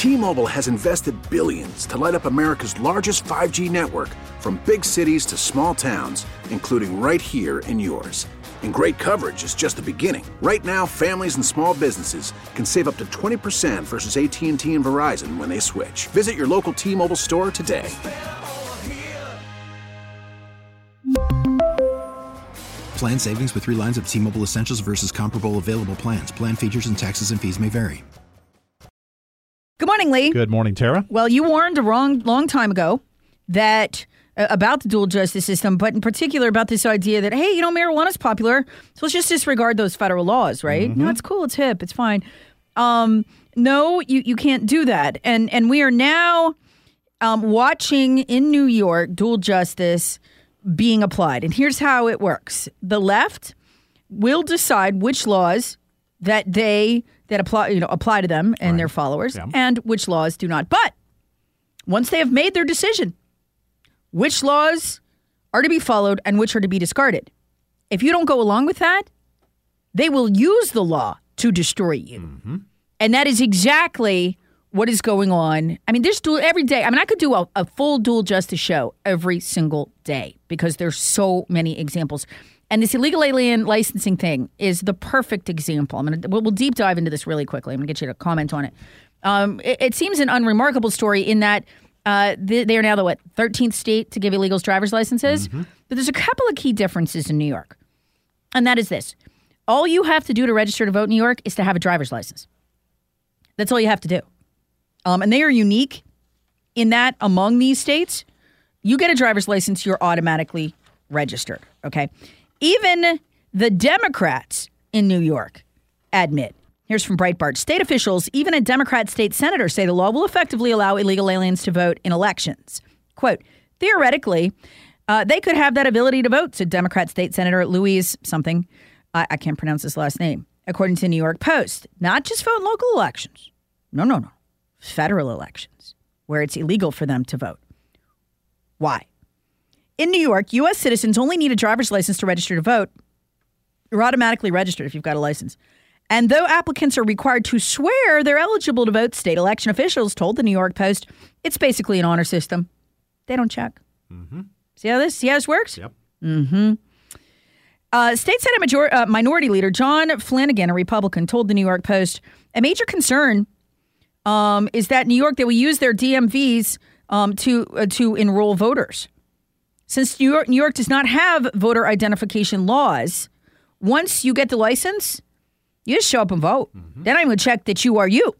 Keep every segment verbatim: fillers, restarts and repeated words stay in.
T-Mobile has invested billions to light up America's largest five G network, from big cities to small towns, including right here in yours. And great coverage is just the beginning. Right now, families and small businesses can save up to twenty percent versus A T and T and Verizon when they switch. Visit your local T-Mobile store today. Plan savings with three lines of T-Mobile Essentials versus comparable available plans. Plan features and taxes and fees may vary. Good morning, Lee. Good morning, Tara. Well, you warned a wrong, long time ago that uh, about the dual justice system, but in particular about this idea that, hey, you know, marijuana's popular, so let's just disregard those federal laws, right? Mm-hmm. No, it's cool, it's hip, it's fine. Um, no, you, you can't do that. And, and we are now um, watching in New York dual justice being applied. And here's how it works. The left will decide which laws that they that apply, you know, apply to them and right. their followers, yeah. and which laws do not. But once they have made their decision, which laws are to be followed and which are to be discarded, if you don't go along with that, they will use the law to destroy you. Mm-hmm. And that is exactly what is going on. I mean, there's dual every day. I mean, I could do a, a full dual justice show every single day because there's so many examples. And this illegal alien licensing thing is the perfect example. I'm gonna we'll, we'll deep dive into this really quickly. I'm gonna get you to comment on it. Um, it, it seems an unremarkable story in that uh, they, they are now the what thirteenth state to give illegals driver's licenses. Mm-hmm. But there's a couple of key differences in New York, and that is this: all you have to do to register to vote in New York is to have a driver's license. That's all you have to do. Um, and they are unique in that among these states, you get a driver's license, you're automatically registered. Okay. Even the Democrats in New York admit. Here's from Breitbart. State officials, even a Democrat state senator, say the law will effectively allow illegal aliens to vote in elections. Quote, theoretically, uh, they could have that ability to vote, said Democrat state senator Louise something. I, I can't pronounce his last name. According to New York Post, not just vote in local elections. No, no, no. Federal elections, where it's illegal for them to vote. Why? In New York, U S citizens only need a driver's license to register to vote. You're automatically registered if you've got a license. And though applicants are required to swear they're eligible to vote, state election officials told the New York Post it's basically an honor system. They don't check. Mm-hmm. See how this? See how this works? Yep. Mm-hmm. Uh, State Senate major- uh, Minority Leader John Flanagan, a Republican, told the New York Post a major concern um, is that New York, they will use their D M Vs um, to uh, to enroll voters. Since New York, New York does not have voter identification laws, once you get the license, you just show up and vote. Mm-hmm. Then I'm going to check that you are you.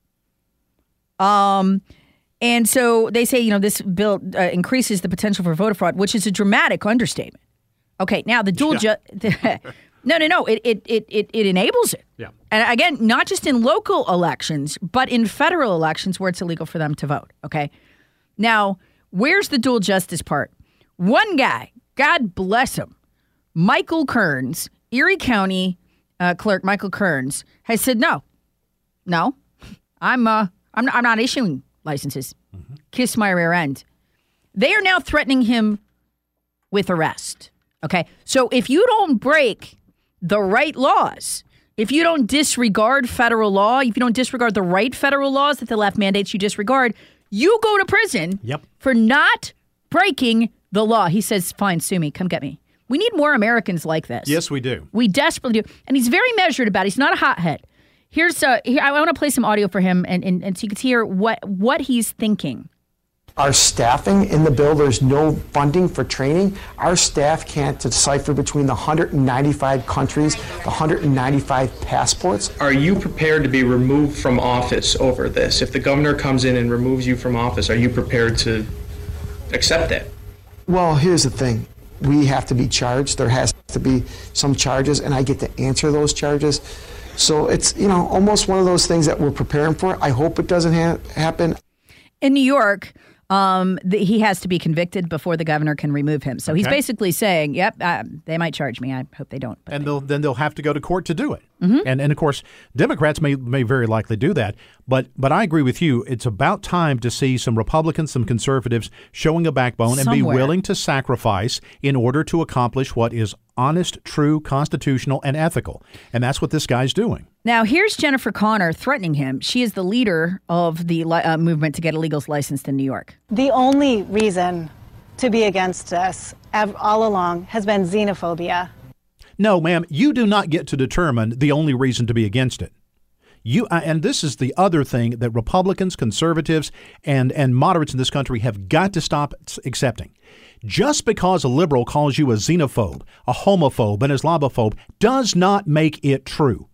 Um, and so they say, you know, this bill uh, increases the potential for voter fraud, which is a dramatic understatement. Okay, now the dual yeah. ju- no, no, no, it, it it it it enables it. Yeah. And again, not just in local elections, but in federal elections where it's illegal for them to vote. Okay. Now, where's the dual justice part? One guy, God bless him, Michael Kearns, Erie County uh, clerk Michael Kearns, has said no, no, I'm uh, I'm I'm not issuing licenses. Mm-hmm. Kiss my rear end. They are now threatening him with arrest. Okay, so if you don't break the right laws, if you don't disregard federal law, if you don't disregard the right federal laws that the left mandates you disregard, you go to prison yep. for not breaking the law. He says, fine, sue me. Come get me. We need more Americans like this. Yes, we do. We desperately do. And he's very measured about it. He's not a hothead. Here's uh, here, I want to play some audio for him, and, and, and so you can hear what, what he's thinking. Our staffing in the bill, there's no funding for training. Our staff can't decipher between the one hundred ninety-five countries, the one hundred ninety-five passports. Are you prepared to be removed from office over this? If the governor comes in and removes you from office, are you prepared to accept that? Well, here's the thing. We have to be charged. There has to be some charges, and I get to answer those charges. So it's, you know, almost one of those things that we're preparing for. I hope it doesn't ha- happen. In New York, Um, the, he has to be convicted before the governor can remove him. So okay. he's basically saying, yep, uh, they might charge me. I hope they don't. And they'll, then they'll have to go to court to do it. Mm-hmm. And, and of course, Democrats may may very likely do that. But but I agree with you. It's about time to see some Republicans, some conservatives showing a backbone Somewhere. and be willing to sacrifice in order to accomplish what is honest, true, constitutional, and ethical. And that's what this guy's doing. Now, here's Jennifer Connor threatening him. She is the leader of the uh, movement to get illegals licensed in New York. The only reason to be against this all along has been xenophobia. No, ma'am, you do not get to determine the only reason to be against it. You uh, and this is the other thing that Republicans, conservatives, and, and moderates in this country have got to stop accepting. Just because a liberal calls you a xenophobe, a homophobe, an Islamophobe does not make it true.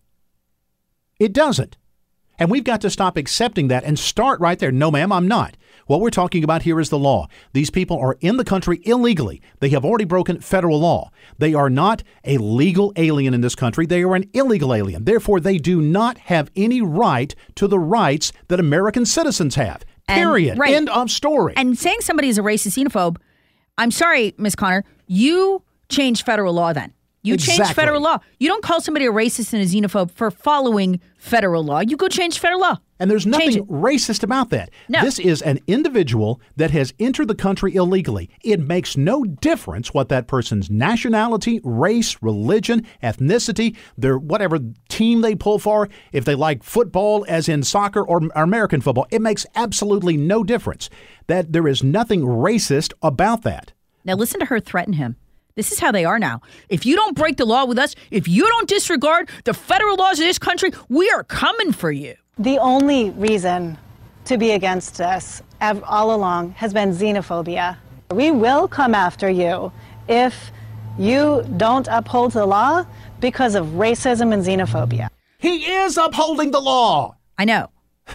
It doesn't. And we've got to stop accepting that and start right there. No, ma'am, I'm not. What we're talking about here is the law. These people are in the country illegally. They have already broken federal law. They are not a legal alien in this country. They are an illegal alien. Therefore, they do not have any right to the rights that American citizens have. Period. And, right. End of story. And saying somebody is a racist xenophobe, I'm sorry, Miz Connor, you changed federal law then. You Exactly. change federal law. You don't call somebody a racist and a xenophobe for following federal law. You go change federal law. And there's Change nothing it. racist about that. No. This is an individual that has entered the country illegally. It makes no difference what that person's nationality, race, religion, ethnicity, their whatever team they pull for, if they like football as in soccer or American football. It makes absolutely no difference. That there is nothing racist about that. Now listen to her threaten him. This is how they are now. If you don't break the law with us, if you don't disregard the federal laws of this country, we are coming for you. The only reason to be against this all along has been xenophobia. We will come after you if you don't uphold the law because of racism and xenophobia. He is upholding the law. I know.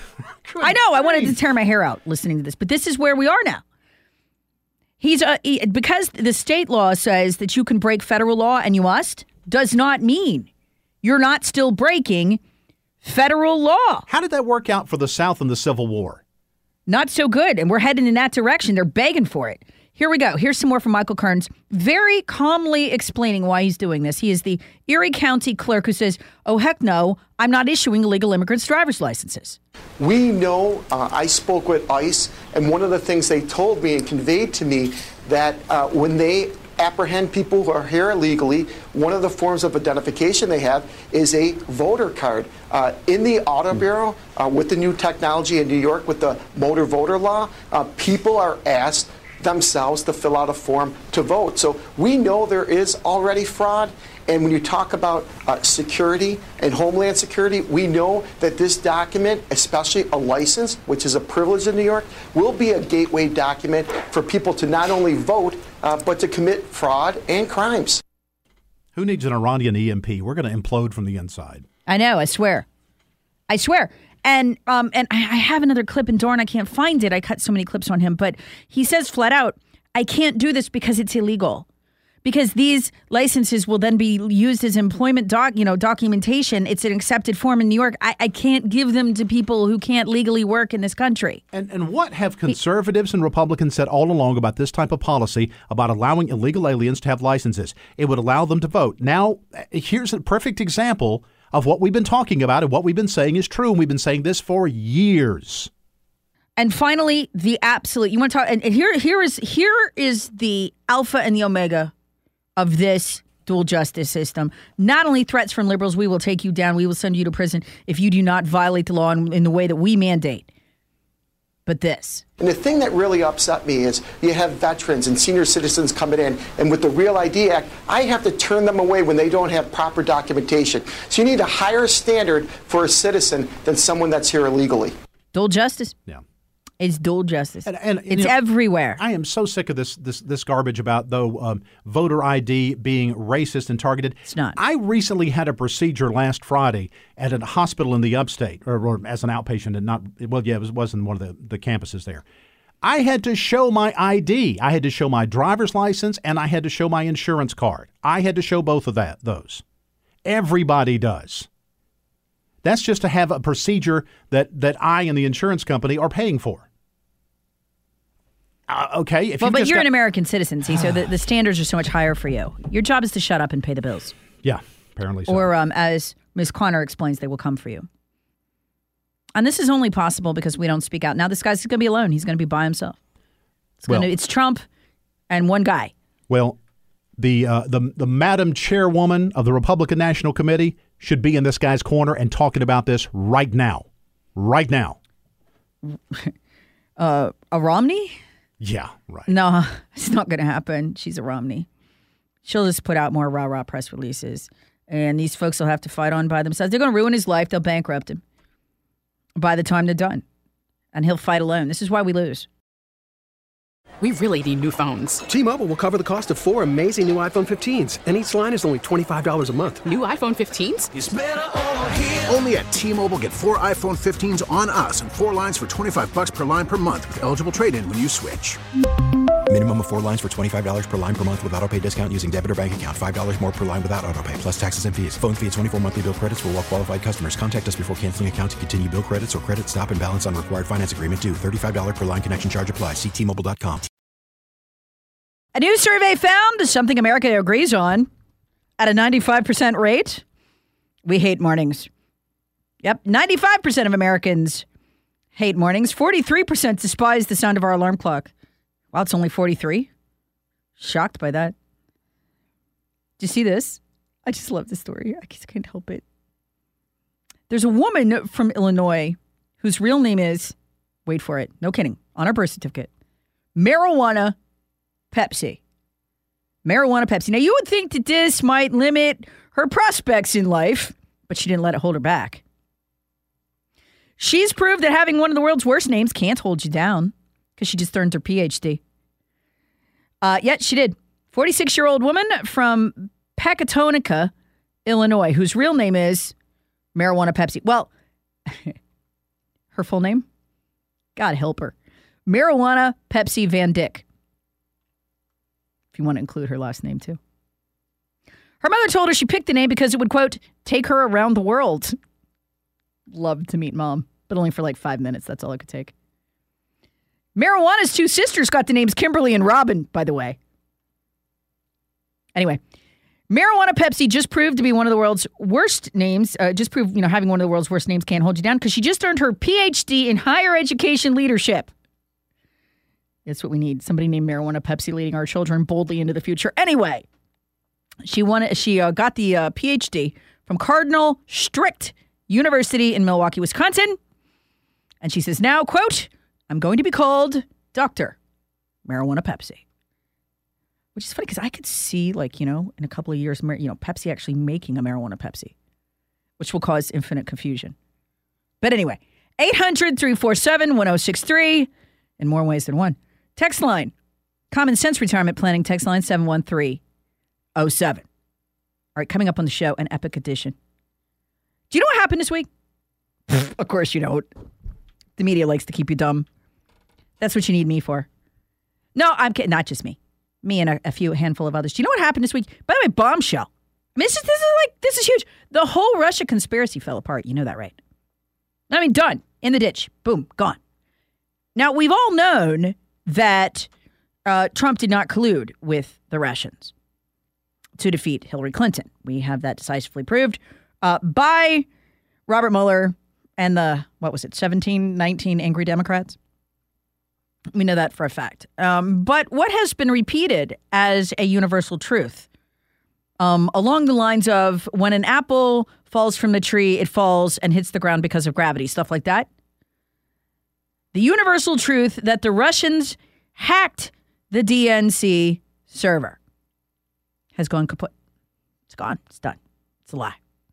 I know. I wanted to tear my hair out listening to this, but this is where we are now. He's a, he, because the state law says that you can break federal law and you must, does not mean you're not still breaking federal law. How did that work out for the South in the Civil War? Not so good, and we're heading in that direction. They're begging for it. Here we go. Here's some more from Michael Kearns, very calmly explaining why he's doing this. He is the Erie County clerk who says, oh, heck no, I'm not issuing illegal immigrants' driver's licenses. We know, uh, I spoke with ICE, and one of the things they told me and conveyed to me that uh, when they apprehend people who are here illegally, one of the forms of identification they have is a voter card. Uh, in the Auto Bureau, uh, with the new technology in New York with the motor voter law, uh, people are asked themselves to fill out a form to vote. So we know there is already fraud. And when you talk about uh, security and Homeland Security, we know that this document, especially a license, which is a privilege in New York, will be a gateway document for people to not only vote, uh, but to commit fraud and crimes. Who needs an Iranian E M P? We're going to implode from the inside. I know, I swear. I swear. And um, and I have another clip, and Dorn, I can't find it. I cut so many clips on him. But he says flat out, I can't do this because it's illegal. Because these licenses will then be used as employment doc, you know, documentation. It's an accepted form in New York. I, I can't give them to people who can't legally work in this country. And and what have conservatives and Republicans said all along about this type of policy, about allowing illegal aliens to have licenses? It would allow them to vote. Now, here's a perfect example of what we've been talking about, and what we've been saying is true, and we've been saying this for years. And finally, the absolute, you want to talk, and here here is here is the alpha and the omega of this dual justice system. Not only threats from liberals, we will take you down, we will send you to prison if you do not violate the law in, in the way that we mandate. But this. And the thing that really upset me is you have veterans and senior citizens coming in, and with the Real I D Act, I have to turn them away when they don't have proper documentation. So you need a higher standard for a citizen than someone that's here illegally. Dual justice? Yeah. It's dual justice. And, and, and it's you know, everywhere. I am so sick of this this this garbage about, though, um, voter I D being racist and targeted. It's not. I recently had a procedure last Friday at a hospital in the upstate, or, or as an outpatient, and not, well, yeah, it was, wasn't one of the, the campuses there. I had to show my I D. I had to show my driver's license, and I had to show my insurance card. I had to show both of that those. Everybody does. That's just to have a procedure that, that I and the insurance company are paying for. Uh, okay. If well, but you're got, an American citizen, see, so the, the standards are so much higher for you. Your job is to shut up and pay the bills. Yeah, apparently so. Or um, as Miz Connor explains, they will come for you. And this is only possible because we don't speak out. Now this guy's going to be alone. He's going to be by himself. It's, well, gonna, it's Trump and one guy. Well, the uh, the the Madam Chairwoman of the Republican National Committee should be in this guy's corner and talking about this right now, right now. Uh, a Romney? Yeah, right. No, it's not going to happen. She's a Romney. She'll just put out more rah-rah press releases, and these folks will have to fight on by themselves. They're going to ruin his life. They'll bankrupt him by the time they're done, and he'll fight alone. This is why we lose. We really need new phones. T-Mobile will cover the cost of four amazing new iPhone fifteens, and each line is only twenty-five dollars a month. New iPhone fifteens? It's better over here. Only at T-Mobile, get four iPhone fifteens on us and four lines for twenty-five dollars per line per month with eligible trade-in when you switch. Minimum of four lines for twenty-five dollars per line per month with autopay discount using debit or bank account. five dollars more per line without autopay, plus taxes and fees. Phone fee at twenty-four monthly bill credits for well-qualified customers. Contact us before canceling account to continue bill credits or credit stop and balance on required finance agreement due. thirty-five dollars per line connection charge applies. See T Mobile dot com. A new survey found something America agrees on at a ninety-five percent rate. We hate mornings. Yep, ninety-five percent of Americans hate mornings. forty-three percent despise the sound of our alarm clock. Wow, it's only forty-three. Shocked by that. Do you see this? I just love this story. I just can't help it. There's a woman from Illinois whose real name is, wait for it, no kidding, on her birth certificate, Marijuana Pepsi. Marijuana Pepsi. Now, you would think that this might limit her prospects in life, but she didn't let it hold her back. She's proved that having one of the world's worst names can't hold you down because she just earned her P H D. Uh, yet she did. forty-six-year-old woman from Pecatonica, Illinois, whose real name is Marijuana Pepsi. Well, her full name? God help her. Marijuana Pepsi Van Dyck. If you want to include her last name, too. Her mother told her she picked the name because it would, quote, take her around the world. Love to meet mom, but only for like five minutes. That's all it could take. Marijuana's two sisters got the names Kimberly and Robin, by the way. Anyway, Marijuana Pepsi just proved to be one of the world's worst names. Uh, just proved, you know, having one of the world's worst names can't hold you down because she just earned her P H D in higher education leadership. That's what we need. Somebody named Marijuana Pepsi leading our children boldly into the future. Anyway, she won. She uh, got the uh, P H D from Cardinal Strict University in Milwaukee, Wisconsin. And she says now, quote, I'm going to be called Doctor Marijuana Pepsi. Which is funny because I could see, like, you know, in a couple of years, you know, Pepsi actually making a Marijuana Pepsi, which will cause infinite confusion. But anyway, eight hundred, three four seven, one oh six three in more ways than one. Text line, Common Sense Retirement Planning, text line seven one three oh seven. All right, coming up on the show, an epic edition. Do you know what happened this week? Of course you don't. The media likes to keep you dumb. That's what you need me for. No, I'm kidding. Not just me. Me and a, a few, a handful of others. Do you know what happened this week? By the way, bombshell. I mean, this is, this is like, this is huge. The whole Russia conspiracy fell apart. You know that, right? I mean, done. In the ditch. Boom. Gone. Now, we've all known that uh, Trump did not collude with the Russians to defeat Hillary Clinton. We have that decisively proved uh, by Robert Mueller and the, what was it, seventeen, nineteen angry Democrats. We know that for a fact. Um, but what has been repeated as a universal truth um, along the lines of when an apple falls from the tree, it falls and hits the ground because of gravity, stuff like that. The universal truth that the Russians hacked the D N C server has gone kaput. It's gone. It's done. It's a lie.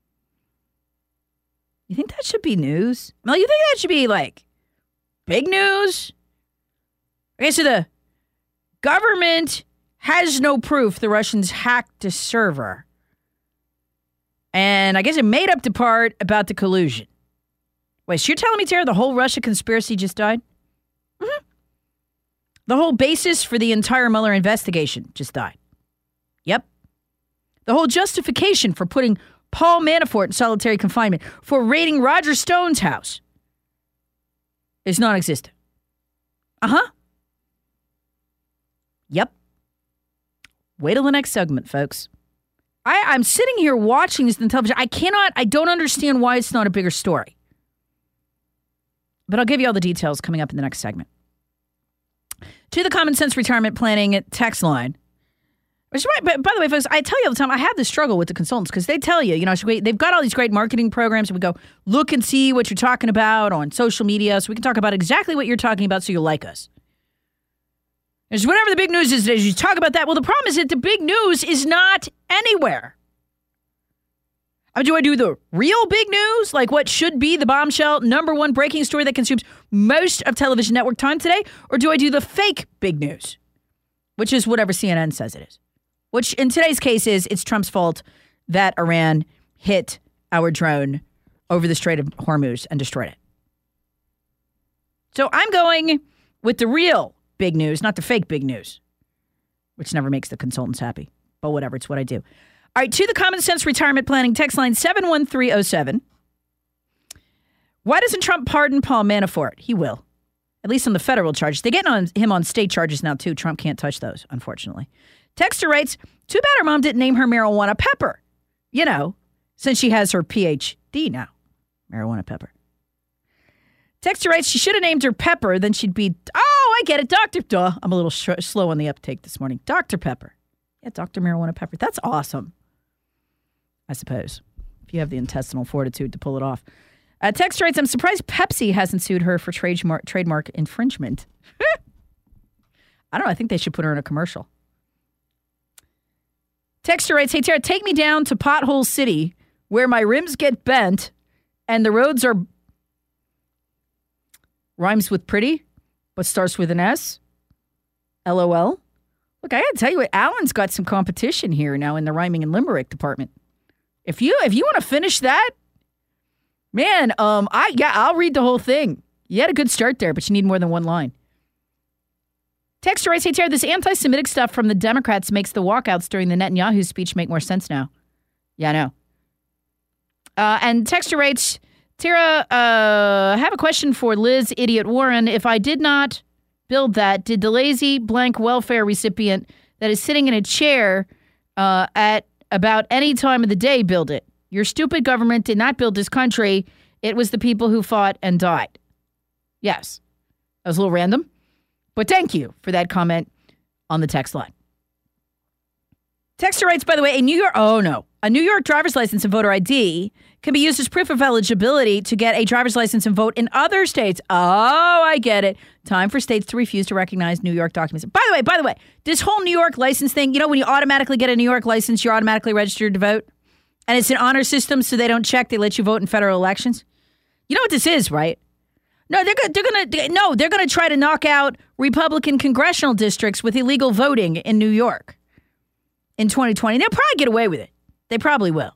You think that should be news? Well, you think that should be like big news? Okay, so the government has no proof the Russians hacked a server. And I guess it made up the part about the collusion. Wait, so you're telling me, Tara, the whole Russia conspiracy just died? Mm-hmm. The whole basis for the entire Mueller investigation just died. Yep. The whole justification for putting Paul Manafort in solitary confinement for raiding Roger Stone's house is non-existent. Uh-huh. Yep. Wait till the next segment, folks. I, I'm sitting here watching this on television. I cannot, I don't understand why it's not a bigger story. But I'll give you all the details coming up in the next segment. To the Common Sense Retirement Planning text line, Which, by, by the way, folks, I tell you all the time, I have this struggle with the consultants because they tell you, you know, so we, they've got all these great marketing programs, and we go, look and see what you're talking about on social media so we can talk about exactly what you're talking about so you'll like us. There's whatever the big news is today, you talk about that. Well, the problem is that the big news is not anywhere. I mean, do I do the real big news, like what should be the bombshell number one breaking story that consumes most of television network time today, or do I do the fake big news, which is whatever C N N says it is? Which in today's case is it's Trump's fault that Iran hit our drone over the Strait of Hormuz and destroyed it. So I'm going with the real big news, not the fake big news, which never makes the consultants happy. But whatever, it's what I do. All right, to the Common Sense Retirement Planning text line seven one three oh seven. Why doesn't Trump pardon Paul Manafort? He will, at least on the federal charges. They get on him on state charges now, too. Trump can't touch those, unfortunately. Texter writes, too bad her mom didn't name her marijuana Pepper. You know, since she has her P H D now. Marijuana Pepper. Texter writes, she should have named her Pepper, then she'd be, oh, I get it, Doctor Duh. I'm a little sh- slow on the uptake this morning. Doctor Pepper. Yeah, Doctor Marijuana Pepper. That's awesome, I suppose, if you have the intestinal fortitude to pull it off. Uh, Texter writes, I'm surprised Pepsi hasn't sued her for trademark, trademark infringement. I don't know, I think they should put her in a commercial. Texter writes, hey, Tara, take me down to Pothole City where my rims get bent and the roads are... Rhymes with pretty, but starts with an S. L O L. Look, I got to tell you what, Alan's got some competition here now in the rhyming and limerick department. If you if you want to finish that, man, um, I yeah, I'll read the whole thing. You had a good start there, but you need more than one line. Texter writes, hey, Tara, this anti-Semitic stuff from the Democrats makes the walkouts during the Netanyahu speech make more sense now. Yeah, I know. Uh, and Texter writes, Tara, uh, I have a question for Liz Idiot Warren. If I did not build that, did the lazy blank welfare recipient that is sitting in a chair uh, at about any time of the day build it? Your stupid government did not build this country. It was the people who fought and died. Yes. That was a little random. But thank you for that comment on the text line. Texter writes, by the way, a New York, oh no, a New York driver's license and voter I D can be used as proof of eligibility to get a driver's license and vote in other states. Oh, I get it. Time for states to refuse to recognize New York documents. By the way, by the way, this whole New York license thing, you know, when you automatically get a New York license, you're automatically registered to vote. And it's an honor system, so they don't check. They let you vote in federal elections. You know what this is, right? No, they're they're gonna no, they're gonna try to knock out Republican congressional districts with illegal voting in New York in twenty twenty. They'll probably get away with it. They probably will.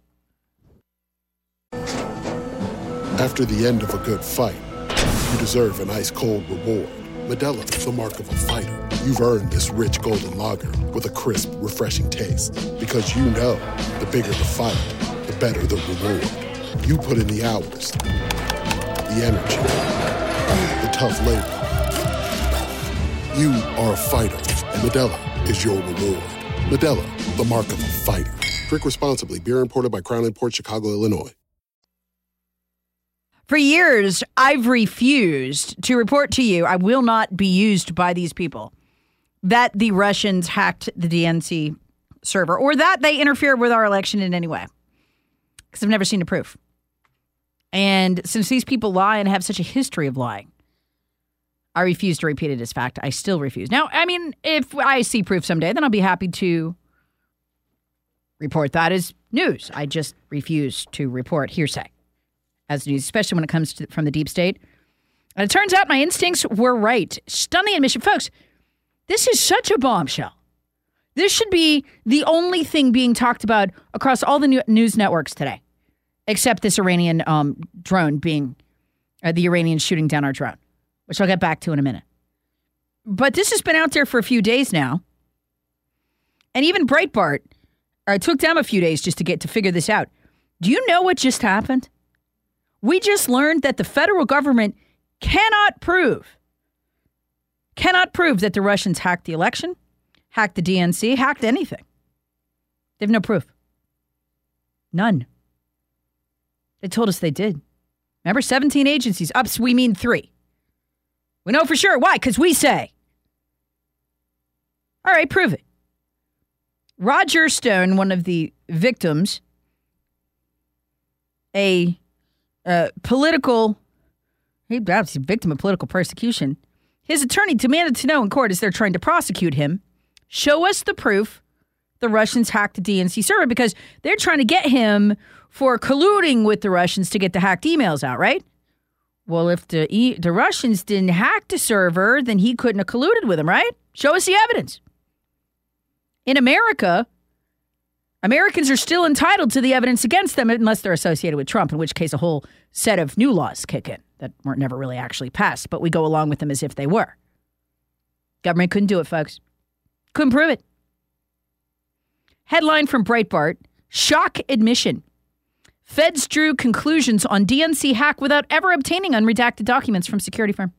After the end of a good fight, you deserve an ice-cold reward. Modelo is the mark of a fighter. You've earned this rich golden lager with a crisp, refreshing taste. Because you know, the bigger the fight, the better the reward. You put in the hours, the energy, the tough labor. You are a fighter, and Modelo is your reward. Modelo, the mark of a fighter. Drink responsibly. Beer imported by Crown Imports, Chicago, Illinois. For years, I've refused to report to you, I will not be used by these people, that the Russians hacked the D N C server or that they interfered with our election in any way. Because I've never seen the proof. And since these people lie and have such a history of lying, I refuse to repeat it as fact. I still refuse. Now, I mean, if I see proof someday, then I'll be happy to report that as news. I just refuse to report hearsay as news, especially when it comes to, from the deep state. And it turns out my instincts were right. Stunning admission. Folks, this is such a bombshell. This should be the only thing being talked about across all the news networks today, except this Iranian um, drone being, uh, the Iranians shooting down our drone, which I'll get back to in a minute. But this has been out there for a few days now. And even Breitbart, uh, it took them a few days just to get to figure this out. Do you know what just happened? We just learned that the federal government cannot prove, cannot prove that the Russians hacked the election, hacked the D N C, hacked anything. They have no proof. None. They told us they did. Remember, seventeen agencies. Ups, we mean three. We know for sure. Why? Because we say. All right, prove it. Roger Stone, one of the victims, a uh, political, he was a victim of political persecution. His attorney demanded to know in court as they're trying to prosecute him, show us the proof the Russians hacked the D N C server, because they're trying to get him for colluding with the Russians to get the hacked emails out, right? Well, if the e- the Russians didn't hack the server, then he couldn't have colluded with them, right? Show us the evidence. In America, Americans are still entitled to the evidence against them unless they're associated with Trump, in which case a whole set of new laws kick in that weren't never really actually passed, but we go along with them as if they were. Government couldn't do it, folks. Couldn't prove it. Headline from Breitbart, shock admission. Feds drew conclusions on D N C hack without ever obtaining unredacted documents from security firm.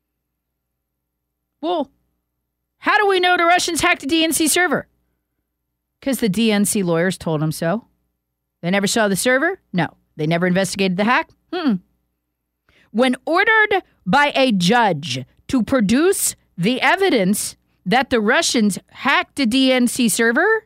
Well, how do we know the Russians hacked the D N C server? Because the D N C lawyers told them so. They never saw the server? No. They never investigated the hack? Hmm. When ordered by a judge to produce the evidence that the Russians hacked the D N C server,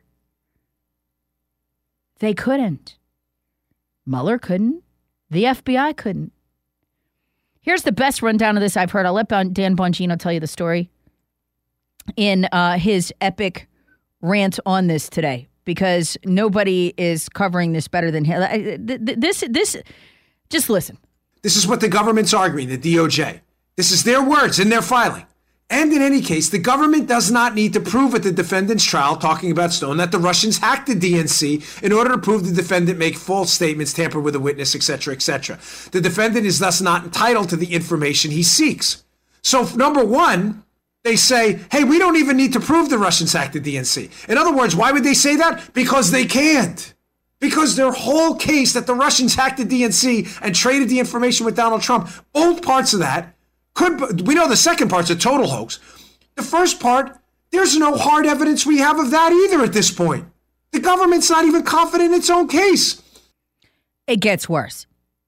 they couldn't. Mueller couldn't. The F B I couldn't. Here's the best rundown of this I've heard. I'll let Dan Bongino tell you the story in uh, his epic rant on this today, because nobody is covering this better than him. This, this, just listen. This is what the government's arguing, the D O J. This is their words in their filing. And in any case, the government does not need to prove at the defendant's trial, talking about Stone, that the Russians hacked the D N C in order to prove the defendant make false statements, tamper with a witness, et cetera, et cetera. The defendant is thus not entitled to the information he seeks. So, number one, they say, hey, we don't even need to prove the Russians hacked the D N C. In other words, why would they say that? Because they can't. Because their whole case that the Russians hacked the D N C and traded the information with Donald Trump, both parts of that, could, we know the second part's a total hoax. The first part, there's no hard evidence we have of that either at this point. The government's not even confident in its own case. It gets worse.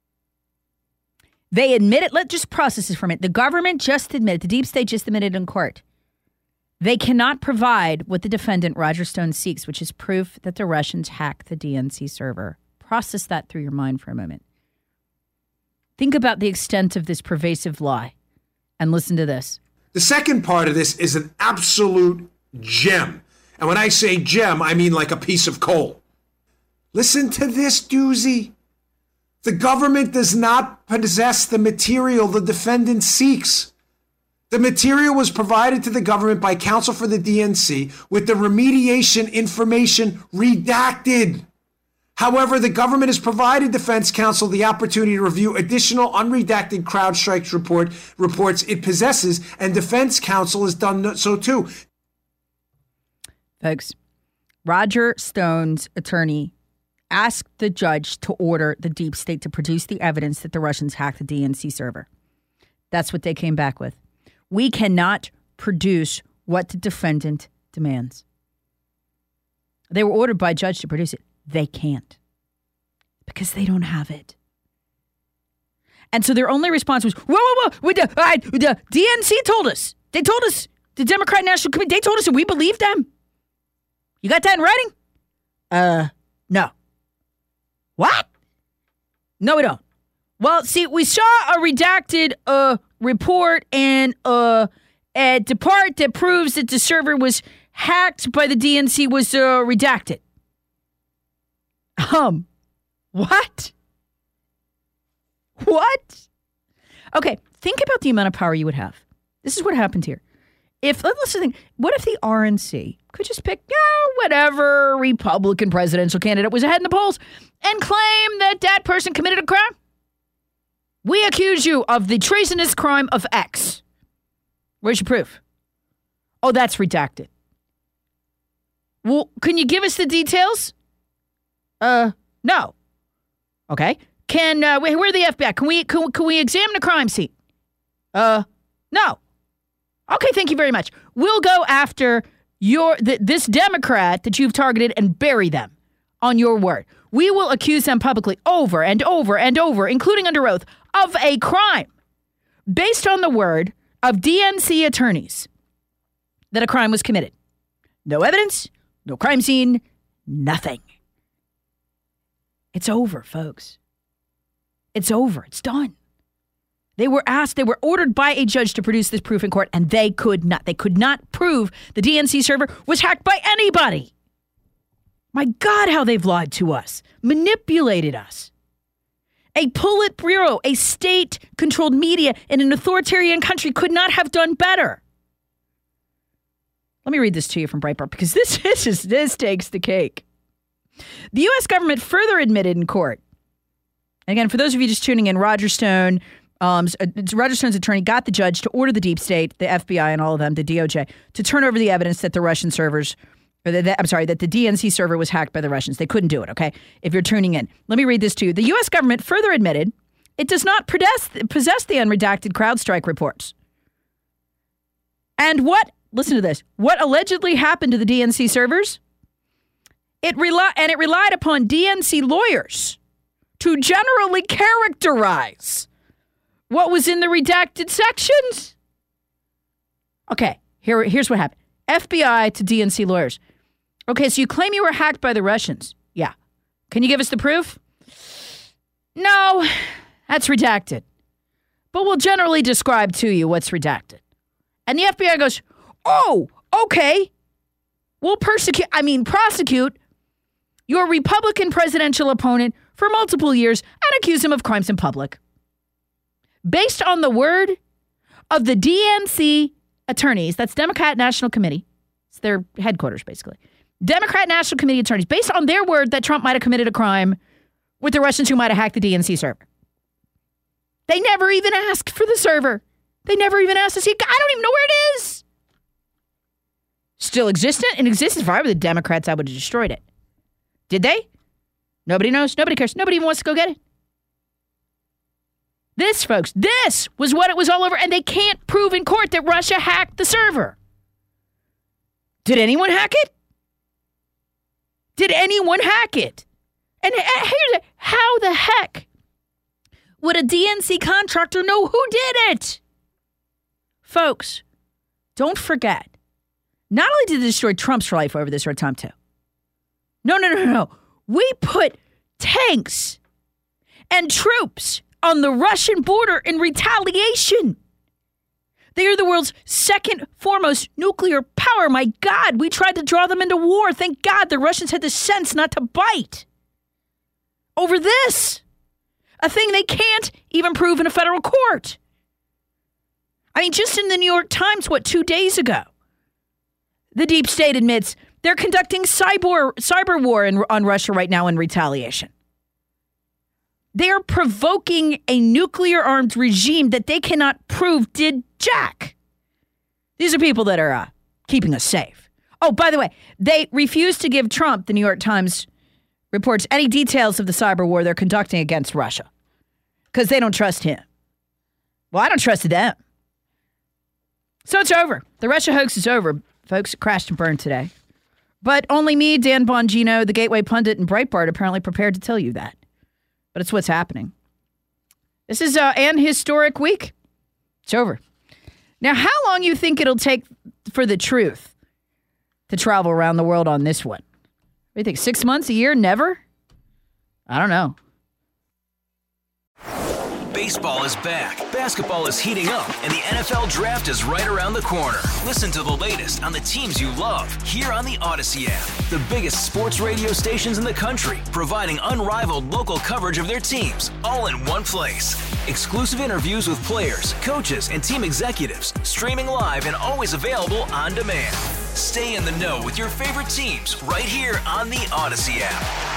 They admit it. Let's just process this for a minute. The government just admitted, the deep state just admitted in court, they cannot provide what the defendant, Roger Stone, seeks, which is proof that the Russians hacked the D N C server. Process that through your mind for a moment. Think about the extent of this pervasive lie. And listen to this. The second part of this is an absolute gem. And when I say gem, I mean like a piece of coal. Listen to this doozy. The government does not possess the material the defendant seeks. The material was provided to the government by counsel for the D N C with the remediation information redacted. However, the government has provided defense counsel the opportunity to review additional unredacted CrowdStrike report, reports it possesses, and defense counsel has done so too. Folks, Roger Stone's attorney asked the judge to order the deep state to produce the evidence that the Russians hacked the D N C server. That's what they came back with. We cannot produce what the defendant demands. They were ordered by a judge to produce it. They can't, because they don't have it. And so their only response was, whoa, whoa, whoa, the, uh, the D N C told us. They told us, the Democrat National Committee, they told us, and we believed them. You got that in writing? Uh, no. What? No, we don't. Well, see, we saw a redacted uh, report and uh, a part that proves that the server was hacked by the D N C was uh, redacted. Um, what? What? Okay, think about the amount of power you would have. This is what happened here. If, let's think, what if the R N C could just pick, oh, whatever Republican presidential candidate was ahead in the polls and claim that that person committed a crime? We accuse you of the treasonous crime of X. Where's your proof? Oh, that's redacted. Well, can you give us the details? Uh, no. Okay. Can, uh, where are the F B I? Can we, can, can we examine the crime scene? Uh, no. Okay, thank you very much. We'll go after your, th- this Democrat that you've targeted and bury them on your word. We will accuse them publicly over and over and over, including under oath, of a crime based on the word of D N C attorneys that a crime was committed. No evidence, no crime scene, nothing. It's over, folks. It's over. It's done. They were asked, they were ordered by a judge to produce this proof in court, and they could not. They could not prove the D N C server was hacked by anybody. My God, how they've lied to us, manipulated us. A Politburo, a state-controlled media in an authoritarian country could not have done better. Let me read this to you from Breitbart, because this, this, is, this takes the cake. The U S government further admitted in court. Again, for those of you just tuning in, Roger Stone, um, Roger Stone's attorney got the judge to order the deep state, the F B I and all of them, the D O J, to turn over the evidence that the Russian servers, or the, the, I'm sorry, that the D N C server was hacked by the Russians. They couldn't do it, okay? If you're tuning in. Let me read this to you. The U S government further admitted it does not possess, possess the unredacted CrowdStrike reports. And what, listen to this, what allegedly happened to the D N C servers? It rely, and it relied upon D N C lawyers to generally characterize what was in the redacted sections. Okay, here, here's what happened. F B I to D N C lawyers. Okay, so you claim you were hacked by the Russians. Yeah. Can you give us the proof? No, that's redacted. But we'll generally describe to you what's redacted. And the F B I goes, oh, okay. We'll persecute, I mean, prosecute your Republican presidential opponent for multiple years and accuse him of crimes in public. Based on the word of the D N C attorneys, that's Democrat National Committee, it's their headquarters basically, Democrat National Committee attorneys, based on their word that Trump might have committed a crime with the Russians who might have hacked the D N C server. They never even asked for the server. They never even asked to see it. I don't even know where it is. Still existent? In existence. If I were the Democrats, I would have destroyed it. Did they? Nobody knows. Nobody cares. Nobody even wants to go get it. This, folks, this was what it was all over, and they can't prove in court that Russia hacked the server. Did anyone hack it? Did anyone hack it? And here's how the heck would a D N C contractor know who did it? Folks, don't forget, not only did it destroy Trump's life over this red time too. No, no, no, no. We put tanks and troops on the Russian border in retaliation. They are the world's second foremost nuclear power. My God, we tried to draw them into war. Thank God the Russians had the sense not to bite over this, a thing they can't even prove in a federal court. I mean, just in the New York Times, what, two days ago, the deep state admits they're conducting cyber, cyber war in, on Russia right now in retaliation. They are provoking a nuclear-armed regime that they cannot prove did jack. These are people that are uh, keeping us safe. Oh, by the way, they refuse to give Trump, the New York Times reports, any details of the cyber war they're conducting against Russia because they don't trust him. Well, I don't trust them. So it's over. The Russia hoax is over. Folks, it crashed and burned today. But only me, Dan Bongino, the Gateway Pundit, and Breitbart apparently prepared to tell you that. But it's what's happening. This is uh, an historic week. It's over. Now, how long you think it'll take for the truth to travel around the world on this one? What do you think, six months, a year, never? I don't know. Baseball is back, basketball is heating up, and the N F L Draft is right around the corner. Listen to the latest on the teams you love here on the Odyssey app. The biggest sports radio stations in the country, providing unrivaled local coverage of their teams, all in one place. Exclusive interviews with players, coaches, and team executives, streaming live and always available on demand. Stay in the know with your favorite teams right here on the Odyssey app.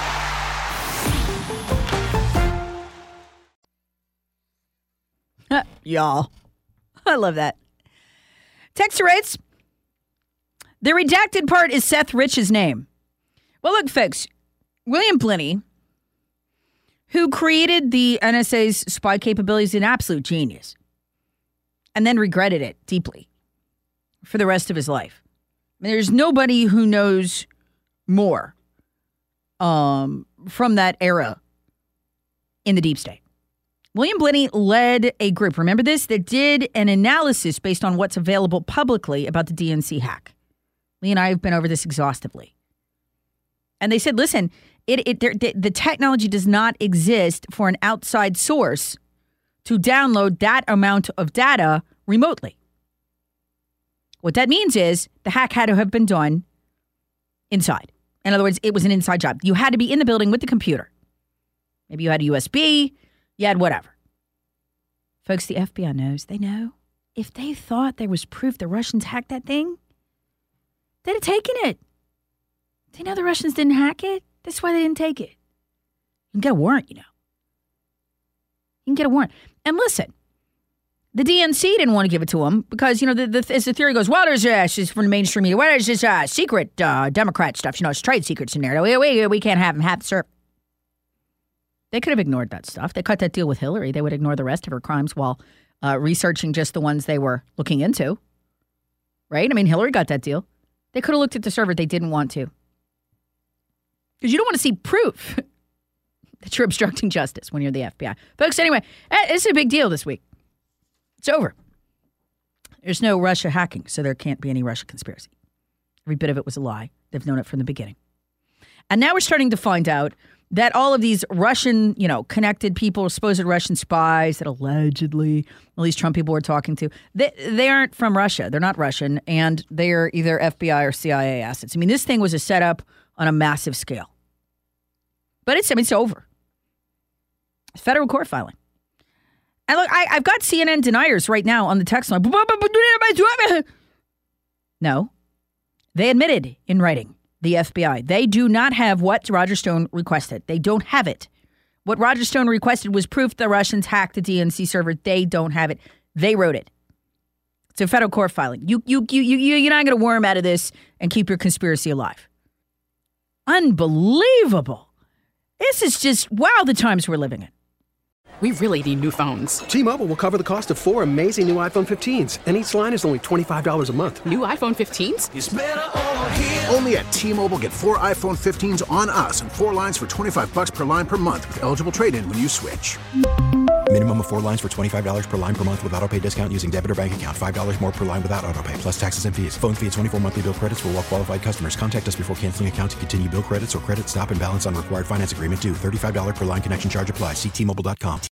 Y'all. I love that. Texter writes, the redacted part is Seth Rich's name. Well, look, folks, William Blinny, who created the N S A's spy capabilities, is an absolute genius, and then regretted it deeply for the rest of his life. I mean, there's nobody who knows more um, from that era in the deep state. William Blinny led a group, remember this, that did an analysis based on what's available publicly about the D N C hack. Lee and I have been over this exhaustively. And they said, listen, it, it there, the, the technology does not exist for an outside source to download that amount of data remotely. What that means is the hack had to have been done inside. In other words, it was an inside job. You had to be in the building with the computer. Maybe you had a U S B, you had whatever. Folks, the F B I knows. They know. If they thought there was proof the Russians hacked that thing, they'd have taken it. They know the Russians didn't hack it. That's why they didn't take it. You can get a warrant, you know. You can get a warrant. And listen, the D N C didn't want to give it to them because, you know, the, the, as the theory goes, well, there's uh, she's from the mainstream media. Well, there's this uh, secret uh, Democrat stuff. You know, it's trade secrets in there. We, we, we can't have them have sir. They could have ignored that stuff. They cut that deal with Hillary. They would ignore the rest of her crimes while uh, researching just the ones they were looking into. Right? I mean, Hillary got that deal. They could have looked at the server. They didn't want to. Because you don't want to see proof that you're obstructing justice when you're the F B I. Folks, anyway, it's a big deal this week. It's over. There's no Russia hacking, so there can't be any Russia conspiracy. Every bit of it was a lie. They've known it from the beginning. And now we're starting to find out that all of these Russian, you know, connected people, supposed Russian spies that allegedly all these Trump people were talking to, they, they aren't from Russia. They're not Russian, and they're either F B I or C I A assets. I mean, this thing was a setup on a massive scale. But it's, I mean, it's over. Federal court filing. And look, I, I've got C N N deniers right now on the text line. No. They admitted in writing, the F B I. They do not have what Roger Stone requested. They don't have it. What Roger Stone requested was proof the Russians hacked the D N C server. They don't have it. They wrote it. It's a federal court filing. You, you, you, you, you're not going to worm out of this and keep your conspiracy alive. Unbelievable. This is just, wow, the times we're living in. We really need new phones. T-Mobile will cover the cost of four amazing new iPhone fifteens, and each line is only twenty-five dollars a month. New iPhone fifteens? It's better over here. Only at T-Mobile, get four iPhone fifteens on us and four lines for twenty-five bucks per line per month with eligible trade-in when you switch. Minimum of four lines for twenty-five dollars per line per month with autopay discount using debit or bank account. five dollars more per line without autopay, plus taxes and fees. Phone fee at twenty-four monthly bill credits for well-qualified customers. Contact us before canceling account to continue bill credits or credit stop and balance on required finance agreement due. thirty-five dollars per line connection charge applies. See T Mobile dot com.